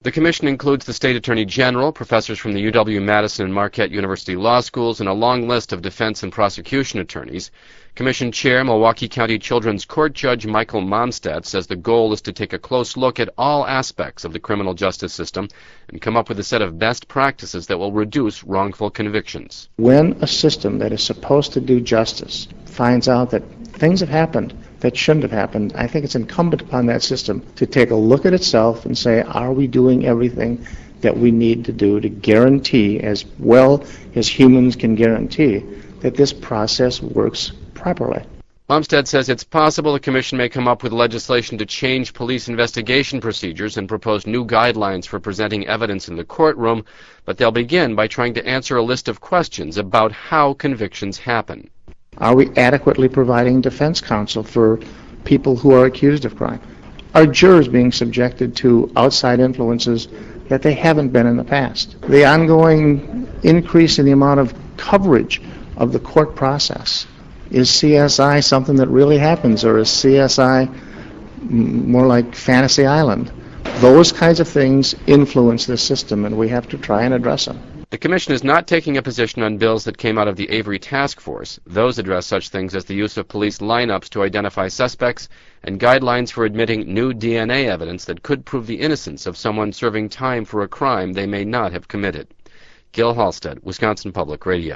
The commission includes the State Attorney General, professors from the UW-Madison and Marquette University Law Schools, and a long list of defense and prosecution attorneys. Commission Chair, Milwaukee County Children's Court Judge Michael Momstad says the goal is to take a close look at all aspects of the criminal justice system and come up with a set of best practices that will reduce wrongful convictions. When a system that is supposed to do justice finds out that things have happened that shouldn't have happened, I think it's incumbent upon that system to take a look at itself and say, are we doing everything that we need to do to guarantee, as well as humans can guarantee, that this process works properly? Momstad says it's possible the commission may come up with legislation to change police investigation procedures and propose new guidelines for presenting evidence in the courtroom, but they'll begin by trying to answer a list of questions about how convictions happen. Are we adequately providing defense counsel for people who are accused of crime? Are jurors being subjected to outside influences that they haven't been in the past? The ongoing increase in the amount of coverage of the court process. Is CSI something that really happens, or is CSI more like Fantasy Island? Those kinds of things influence the system, and we have to try and address them. The Commission is not taking a position on bills that came out of the Avery Task Force. Those address such things as the use of police lineups to identify suspects and guidelines for admitting new DNA evidence that could prove the innocence of someone serving time for a crime they may not have committed. Gil Halstead, Wisconsin Public Radio.